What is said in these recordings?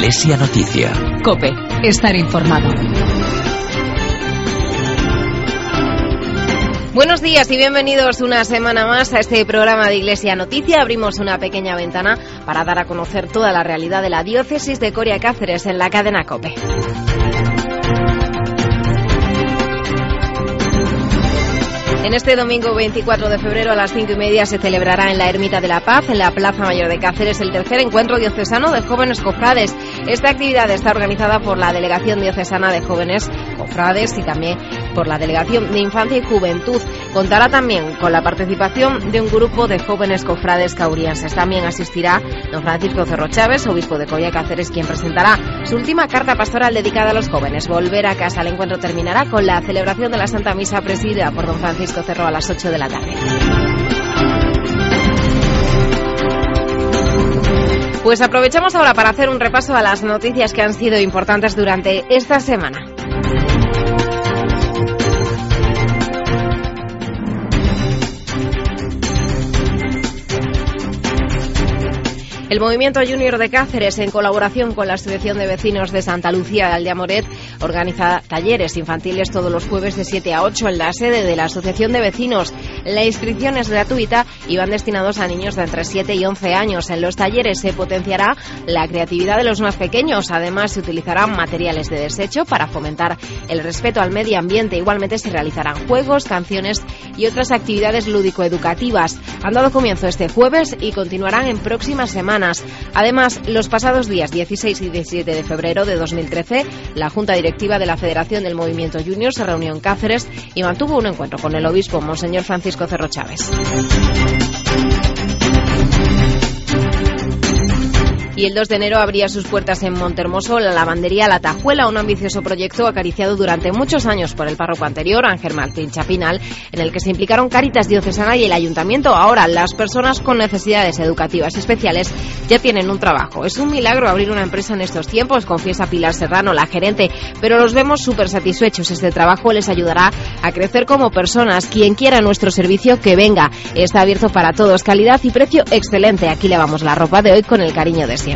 Iglesia Noticia. COPE. Estar informado. Buenos días y bienvenidos una semana más a este programa de Iglesia Noticia. Abrimos una pequeña ventana para dar a conocer toda la realidad de la diócesis de Coria Cáceres en la cadena COPE. En este domingo 24 de febrero a las 5:30 se celebrará en la Ermita de la Paz, en la Plaza Mayor de Cáceres, el tercer encuentro diocesano de jóvenes cofrades. Esta actividad está organizada por la Delegación Diocesana de Jóvenes Cofrades y también por la Delegación de Infancia y Juventud. Contará también con la participación de un grupo de jóvenes cofrades caurienses. También asistirá don Francisco Cerro Chávez, obispo de Coria Cáceres, quien presentará su última carta pastoral dedicada a los jóvenes. Volver a casa. El encuentro terminará con la celebración de la Santa Misa presidida por don Francisco Cerro a las 8 de la tarde. Pues aprovechamos ahora para hacer un repaso a las noticias que han sido importantes durante esta semana. El Movimiento Junior de Cáceres, en colaboración con la Asociación de Vecinos de Santa Lucía de Aldeamoret, organiza talleres infantiles todos los jueves de 7 a 8 en la sede de la Asociación de Vecinos. La inscripción es gratuita y van destinados a niños de entre 7 y 11 años. En los talleres se potenciará la creatividad de los más pequeños. Además, se utilizarán materiales de desecho para fomentar el respeto al medio ambiente. Igualmente, se realizarán juegos, canciones y otras actividades lúdico-educativas. Han dado comienzo este jueves y continuarán en próximas semanas. Además, los pasados días 16 y 17 de febrero de 2013, la Junta Directiva de la Federación del Movimiento Junior se reunió en Cáceres y mantuvo un encuentro con el obispo, monseñor Francisco Cerro Chávez. Y el 2 de enero abría sus puertas en Montermoso la lavandería La Tajuela, un ambicioso proyecto acariciado durante muchos años por el párroco anterior, Ángel Martín Chapinal, en el que se implicaron Cáritas Diocesana y el Ayuntamiento. Ahora, las personas con necesidades educativas especiales ya tienen un trabajo. Es un milagro abrir una empresa en estos tiempos, confiesa Pilar Serrano, la gerente, pero los vemos súper satisfechos. Este trabajo les ayudará a crecer como personas. Quien quiera nuestro servicio, que venga. Está abierto para todos, calidad y precio excelente. Aquí lavamos la ropa de hoy con el cariño de siempre.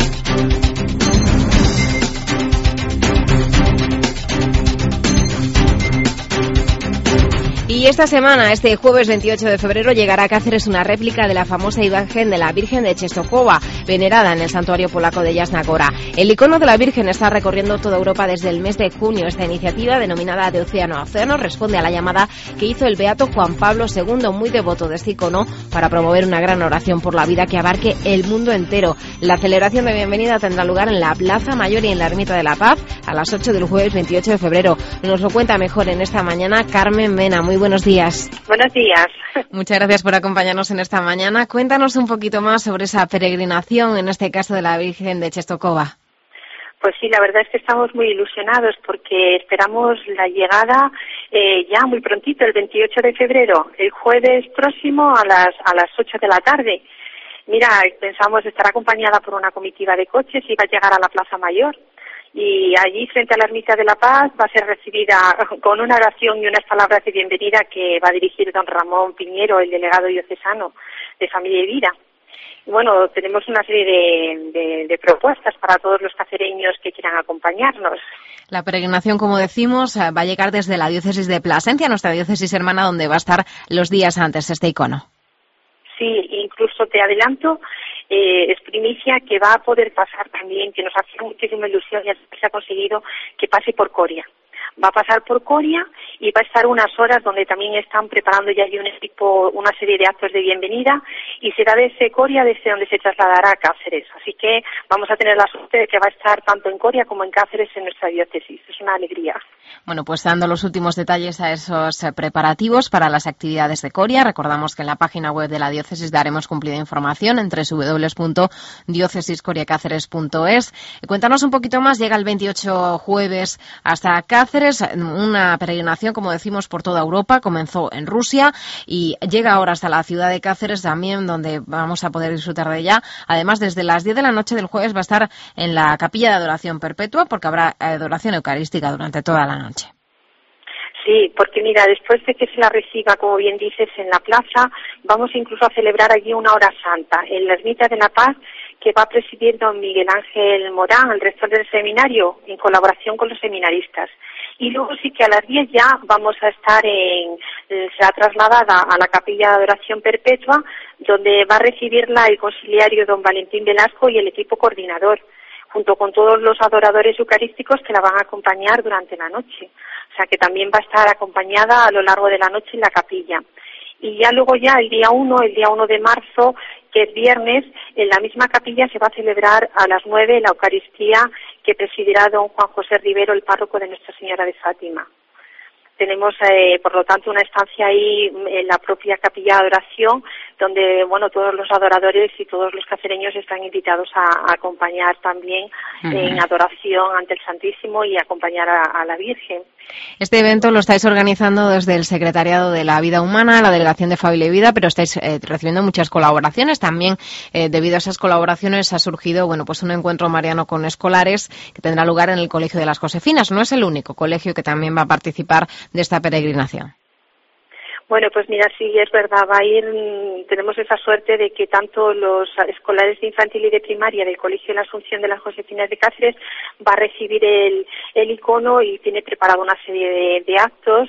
Y esta semana, este jueves 28 de febrero, llegará a Cáceres una réplica de la famosa imagen de la Virgen de Częstochowa, venerada en el santuario polaco de Jasna Góra. El icono de la Virgen está recorriendo toda Europa desde el mes de junio. Esta iniciativa, denominada De Océano a Océano, responde a la llamada que hizo el beato Juan Pablo II, muy devoto de este icono, para promover una gran oración por la vida que abarque el mundo entero. La celebración de bienvenida tendrá lugar en la Plaza Mayor y en la Ermita de la Paz a las 8 del jueves 28 de febrero. Nos lo cuenta mejor en esta mañana Carmen Mena. Muy buenos días. Buenos días. Muchas gracias por acompañarnos en esta mañana. Cuéntanos un poquito más sobre esa peregrinación, en este caso de la Virgen de Częstochowa. Pues sí, la verdad es que estamos muy ilusionados porque esperamos la llegada ya muy prontito, el 28 de febrero, el jueves próximo a las 8 de la tarde. Mira, pensamos estar acompañada por una comitiva de coches y va a llegar a la Plaza Mayor. Y allí, frente a la Ermita de la Paz, va a ser recibida con una oración y unas palabras de bienvenida que va a dirigir don Ramón Piñero, el delegado diocesano de Familia y Vida. Y bueno, tenemos una serie de propuestas para todos los cacereños que quieran acompañarnos. La peregrinación, como decimos, va a llegar desde la diócesis de Plasencia, nuestra diócesis hermana, donde va a estar los días antes este icono. Sí, incluso te adelanto, es primicia que va a poder pasar también, que nos hace muchísima ilusión y se ha conseguido que pase por Coria. Va a pasar por Coria y va a estar unas horas donde también están preparando ya un equipo, una serie de actos de bienvenida, y será desde Coria desde donde se trasladará a Cáceres. Así que vamos a tener la suerte de que va a estar tanto en Coria como en Cáceres en nuestra diócesis. Es una alegría. Bueno, pues dando los últimos detalles a esos preparativos para las actividades de Coria, recordamos que en la página web de la diócesis daremos cumplida información en www.diocesiscoriacáceres.es. Cuéntanos un poquito más. Llega el 28 jueves hasta Cáceres, una peregrinación, como decimos, por toda Europa. Comenzó en Rusia y llega ahora hasta la ciudad de Cáceres también, donde vamos a poder disfrutar de ella. Además, desde las 10 de la noche del jueves va a estar en la capilla de adoración perpetua, porque habrá adoración eucarística durante toda la noche. Sí, porque mira, después de que se la reciba, como bien dices, en la plaza, vamos incluso a celebrar allí una hora santa, en la Ermita de la Paz, que va a presidir don Miguel Ángel Morán, el rector del seminario, en colaboración con los seminaristas. Y luego sí que a las 10 ya vamos a estar será trasladada a la capilla de adoración perpetua, donde va a recibirla el conciliario don Valentín Velasco y el equipo coordinador, junto con todos los adoradores eucarísticos que la van a acompañar durante la noche. O sea que también va a estar acompañada a lo largo de la noche en la capilla. Y ya luego el día 1 de marzo, que es viernes, en la misma capilla se va a celebrar a las 9 la Eucaristía que presidirá don Juan José Rivero, el párroco de Nuestra Señora de Fátima. Tenemos, por lo tanto, una estancia ahí en la propia capilla de adoración, donde, bueno, todos los adoradores y todos los cacereños están invitados a acompañar también en adoración ante el Santísimo y acompañar a la Virgen. Este evento lo estáis organizando desde el Secretariado de la Vida Humana, la Delegación de Familia y Vida, pero estáis recibiendo muchas colaboraciones. También, debido a esas colaboraciones, ha surgido, bueno, pues un encuentro mariano con escolares que tendrá lugar en el Colegio de las Josefinas. No es el único colegio que también va a participar de esta peregrinación. Bueno, pues mira, sí, es verdad, tenemos esa suerte de que tanto los escolares de infantil y de primaria del Colegio de la Asunción de las Josefinas de Cáceres va a recibir el icono y tiene preparado una serie de actos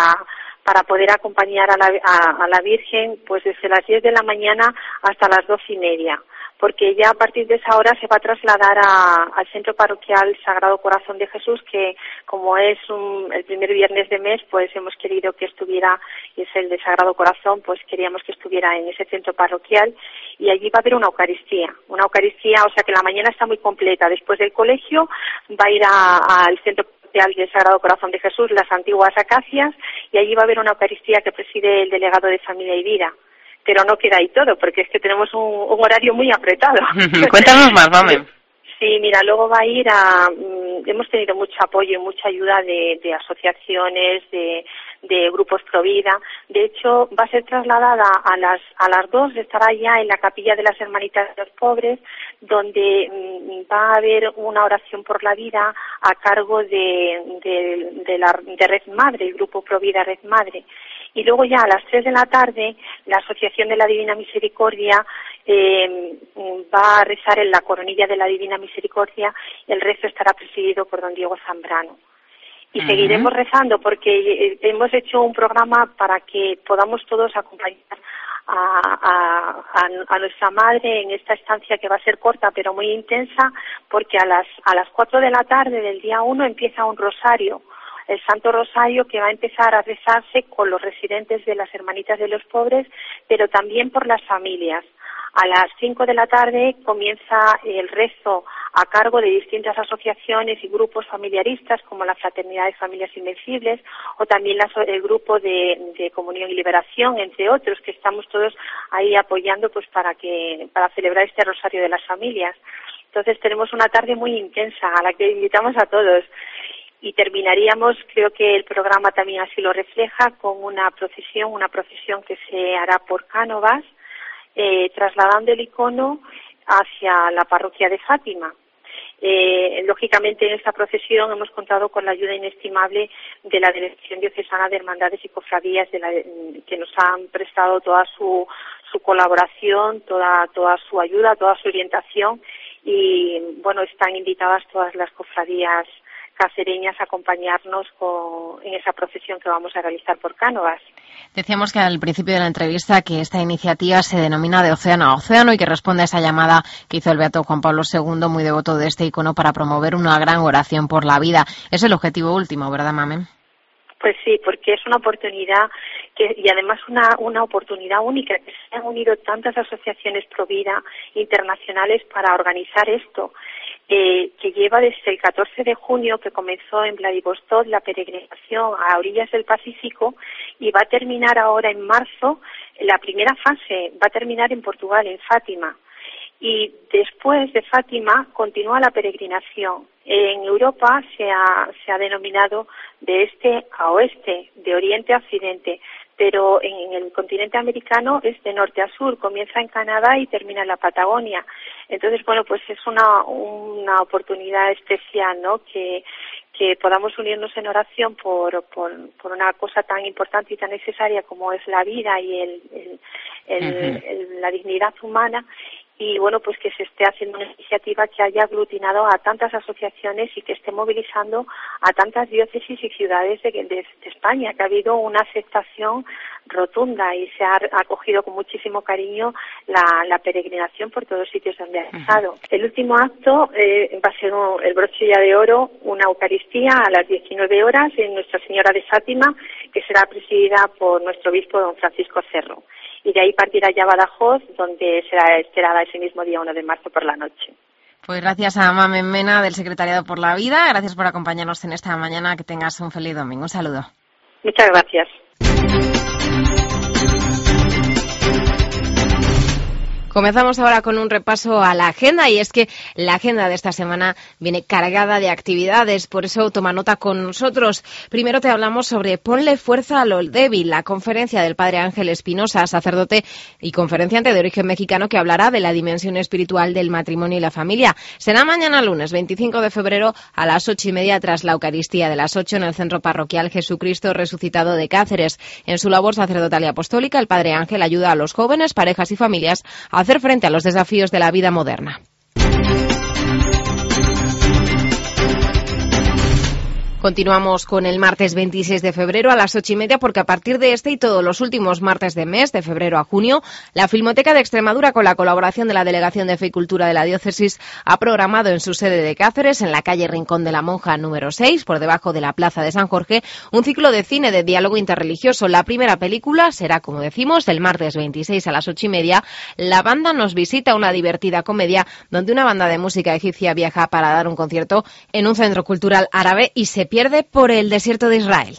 para poder acompañar a la Virgen, pues desde las 10 de la mañana hasta las 12:30. Porque ya a partir de esa hora se va a trasladar al Centro Parroquial Sagrado Corazón de Jesús, que como es el primer viernes de mes, pues hemos querido que estuviera, y es el de Sagrado Corazón, pues queríamos que estuviera en ese centro parroquial, y allí va a haber una Eucaristía, o sea que la mañana está muy completa. Después del colegio va a ir al Centro Parroquial del Sagrado Corazón de Jesús, las antiguas acacias, y allí va a haber una Eucaristía que preside el delegado de Familia y Vida. Pero no queda ahí todo, porque es que tenemos un horario muy apretado. Cuéntanos más, Mamen. Sí, mira, luego va a ir hemos tenido mucho apoyo y mucha ayuda de asociaciones, de grupos Provida. De hecho, va a ser trasladada a las 2, estará ya en la capilla de las Hermanitas de los Pobres, donde va a haber una oración por la vida a cargo de Red Madre, el grupo Provida Red Madre. Y luego ya a las 3 de la tarde, la Asociación de la Divina Misericordia va a rezar en la coronilla de la Divina Misericordia, y el rezo estará presidido por don Diego Zambrano. Y seguiremos rezando porque hemos hecho un programa para que podamos todos acompañar a nuestra madre en esta estancia que va a ser corta pero muy intensa, porque a las 4 de la tarde del día 1 empieza un rosario, el Santo Rosario, que va a empezar a rezarse con los residentes de las Hermanitas de los Pobres, pero también por las familias. A las 5 de la tarde comienza el rezo a cargo de distintas asociaciones y grupos familiaristas, como la Fraternidad de Familias Invencibles, o también el grupo de Comunión y Liberación, entre otros, que estamos todos ahí apoyando pues para celebrar este Rosario de las Familias. Entonces tenemos una tarde muy intensa a la que invitamos a todos. Y terminaríamos, creo que el programa también así lo refleja, con una procesión que se hará por Cánovas, trasladando el icono hacia la parroquia de Fátima. Lógicamente, en esta procesión hemos contado con la ayuda inestimable de la Delegación Diocesana de Hermandades y Cofradías, que nos han prestado toda su colaboración, toda su ayuda, toda su orientación, y bueno, están invitadas todas las cofradías cacereñas a acompañarnos en esa procesión que vamos a realizar por Cánovas. Decíamos que al principio de la entrevista que esta iniciativa se denomina de océano a océano y que responde a esa llamada que hizo el beato Juan Pablo II, muy devoto de este icono, para promover una gran oración por la vida. Es el objetivo último, ¿verdad, Mamen? Pues sí, porque es una oportunidad y además una oportunidad única, que se han unido tantas asociaciones pro vida internacionales para organizar esto, que lleva desde el 14 de junio, que comenzó en Vladivostok la peregrinación a orillas del Pacífico, y va a terminar ahora en marzo. La primera fase va a terminar en Portugal, en Fátima. Y después de Fátima continúa la peregrinación. En Europa se ha denominado de este a oeste, de oriente a occidente, pero en el continente americano es de norte a sur, comienza en Canadá y termina en la Patagonia. Entonces, bueno, pues es una oportunidad especial, ¿no?, que podamos unirnos en oración por una cosa tan importante y tan necesaria como es la vida y la dignidad humana, y bueno, pues que se esté haciendo una iniciativa que haya aglutinado a tantas asociaciones y que esté movilizando a tantas diócesis y ciudades de España, que ha habido una aceptación rotunda y se ha acogido con muchísimo cariño la peregrinación por todos los sitios donde ha estado. El último acto va a ser el broche ya de oro, una Eucaristía a las 19 horas en Nuestra Señora de Fátima, que será presidida por nuestro obispo don Francisco Cerro. Y de ahí partirá ya a Badajoz, donde será esperada ese mismo día 1 de marzo por la noche. Pues gracias a Mamen Mena del Secretariado por la Vida, gracias por acompañarnos en esta mañana, que tengas un feliz domingo. Un saludo. Muchas gracias. Comenzamos ahora con un repaso a la agenda, y es que la agenda de esta semana viene cargada de actividades, por eso toma nota con nosotros. Primero te hablamos sobre Ponle fuerza a lo débil, la conferencia del padre Ángel Espinosa, sacerdote y conferenciante de origen mexicano, que hablará de la dimensión espiritual del matrimonio y la familia. Será mañana lunes 25 de febrero a las 8:30 tras la Eucaristía de las 8 en el Centro Parroquial Jesucristo Resucitado de Cáceres. En su labor sacerdotal y apostólica, el padre Ángel ayuda a los jóvenes, parejas y familias a hacer frente a los desafíos de la vida moderna. Continuamos con el martes 26 de febrero a las 8:30, porque a partir de este y todos los últimos martes de mes, de febrero a junio, la Filmoteca de Extremadura, con la colaboración de la Delegación de Fe y Cultura de la Diócesis, ha programado en su sede de Cáceres, en la calle Rincón de la Monja número 6, por debajo de la Plaza de San Jorge, un ciclo de cine de diálogo interreligioso. La primera película será, como decimos, el martes 26 a las 8:30. La banda nos visita, una divertida comedia donde una banda de música egipcia viaja para dar un concierto en un centro cultural árabe y se pierde por el desierto de Israel.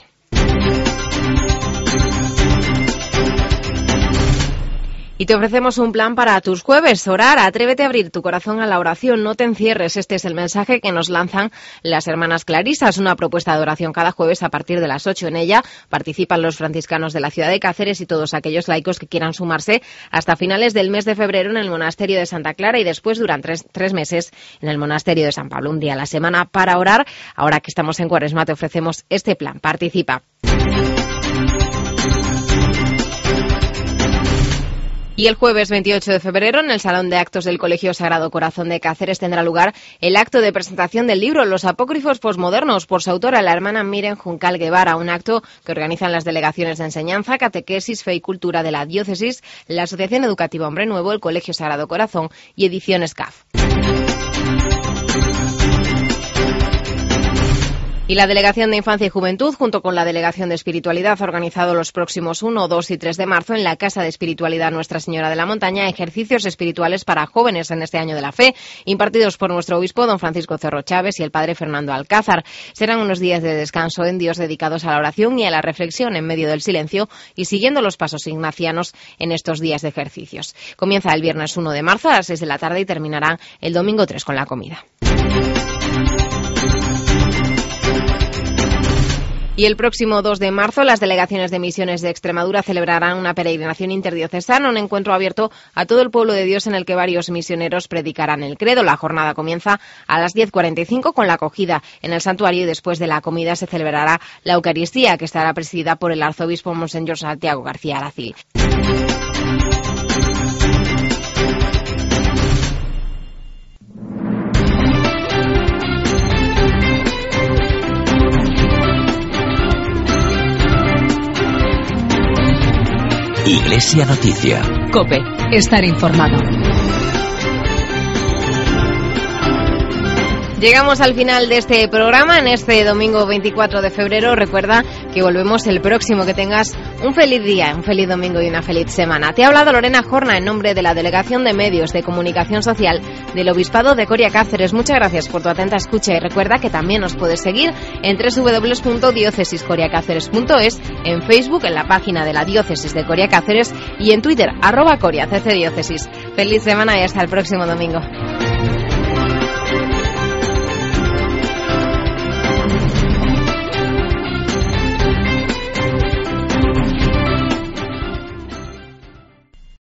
Y te ofrecemos un plan para tus jueves: orar. Atrévete a abrir tu corazón a la oración, no te encierres. Este es el mensaje que nos lanzan las hermanas clarisas, una propuesta de oración cada jueves a partir de las 8. En ella participan los franciscanos de la ciudad de Cáceres y todos aquellos laicos que quieran sumarse hasta finales del mes de febrero en el monasterio de Santa Clara, y después durante tres meses en el monasterio de San Pablo. Un día a la semana para orar. Ahora que estamos en Cuaresma te ofrecemos este plan. Participa. Y el jueves 28 de febrero, en el Salón de Actos del Colegio Sagrado Corazón de Cáceres, tendrá lugar el acto de presentación del libro Los apócrifos posmodernos, por su autora, la hermana Miren Juncal Guevara, un acto que organizan las delegaciones de enseñanza, catequesis, fe y cultura de la diócesis, la Asociación Educativa Hombre Nuevo, el Colegio Sagrado Corazón y Ediciones CAF. Y la Delegación de Infancia y Juventud, junto con la Delegación de Espiritualidad, ha organizado los próximos 1, 2 y 3 de marzo en la Casa de Espiritualidad Nuestra Señora de la Montaña ejercicios espirituales para jóvenes en este año de la fe, impartidos por nuestro obispo don Francisco Cerro Chávez y el padre Fernando Alcázar. Serán unos días de descanso en Dios dedicados a la oración y a la reflexión en medio del silencio y siguiendo los pasos ignacianos en estos días de ejercicios. Comienza el viernes 1 de marzo a las 6 de la tarde y terminará el domingo 3 con la comida. Y el próximo 2 de marzo, las delegaciones de misiones de Extremadura celebrarán una peregrinación interdiocesana, un encuentro abierto a todo el pueblo de Dios en el que varios misioneros predicarán el credo. La jornada comienza a las 10:45 con la acogida en el santuario, y después de la comida se celebrará la Eucaristía, que estará presidida por el arzobispo Monseñor Santiago García Aracil. Iglesia Noticia. COPE. Estar informado. Llegamos al final de este programa en este domingo 24 de febrero. Recuerda que volvemos el próximo. Que tengas un feliz día, un feliz domingo y una feliz semana. Te ha hablado Lorena Jorna en nombre de la Delegación de Medios de Comunicación Social del Obispado de Coria Cáceres. Muchas gracias por tu atenta escucha y recuerda que también nos puedes seguir en www.diocesiscoriacáceres.es, en Facebook, en la página de la Diócesis de Coria Cáceres y en Twitter, @CoriaCCDiócesis. Feliz semana y hasta el próximo domingo.